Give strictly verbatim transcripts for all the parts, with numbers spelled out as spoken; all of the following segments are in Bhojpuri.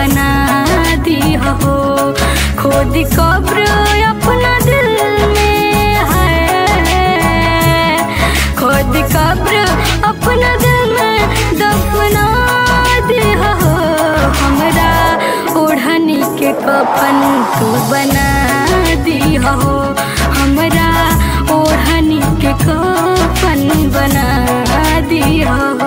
बना दी हो। खुद कब्र अपना दिल में है, खुद कब्र अपना दिल में दफना दी हो। हमरा ओढ़नी के कफन तू बना दी हो, हमरा ओढ़नी के कफन बना दी हो।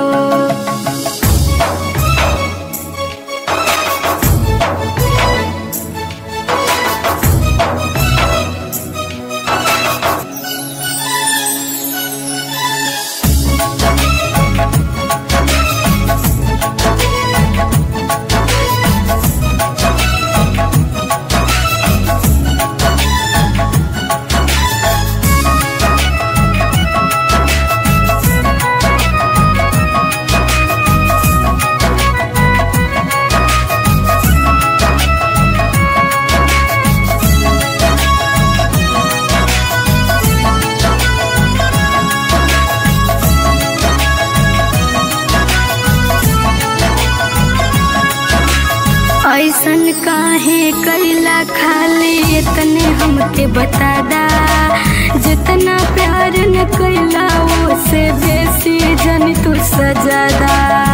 ऐसन काहे कैला खाली इतने हमके बता दा। जितना प्यार न कैला वो से बेसी जन तू सजादा।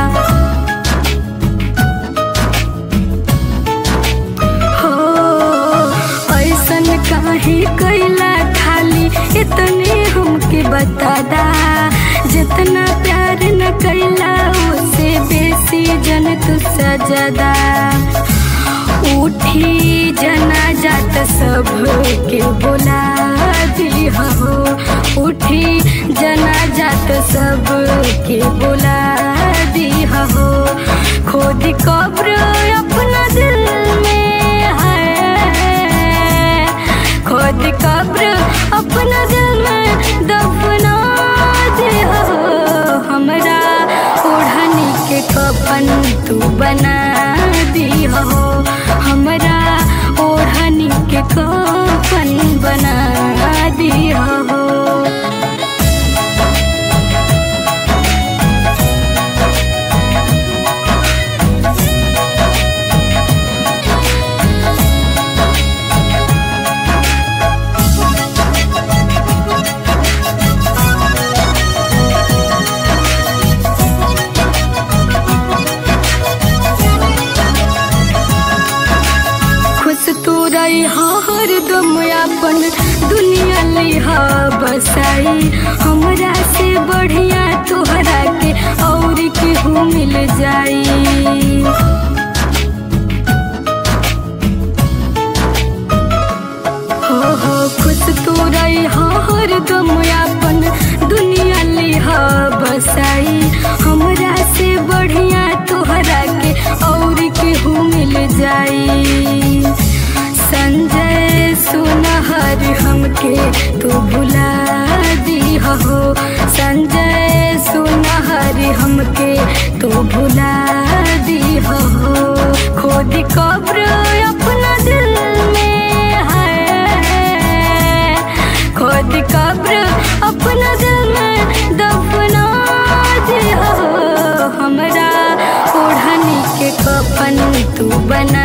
हो ऐसन काहे कैला खाली इतने हमके बता दा। जितना प्यार न कैला वो से बेसी जन तू सजादा। उठी जनाजा त सब के बुला दी हो, उठी जनाजा त सब के बुला दी हो। खुद कब्र अपना दिल में है, खुद कब्र अपना दिल में दफना दी हो। हमरा ओढ़नी के कफन तू बना दी हो, हमरा ओढ़नी के कफन बना दी हो। हरदम अपन दुनिया लिहा बसाई। हमरा से बढ़िया तोहरा के और केहू मिल जाई। हो हो खुश तू रही हरदम अपन दुनिया लिहा बसाई। हमरा से बढ़िया तोहरा के और केहू मिल जाई। संजय सुनहर हमके तू भुला दी हो, संजय सुनहर हमके तू भुला दी हो। खुद कब्र अपना दिल में है, खुद कब्र अपना दिल में दफना दी हो। हमरा ओढ़नी के कफन तू बना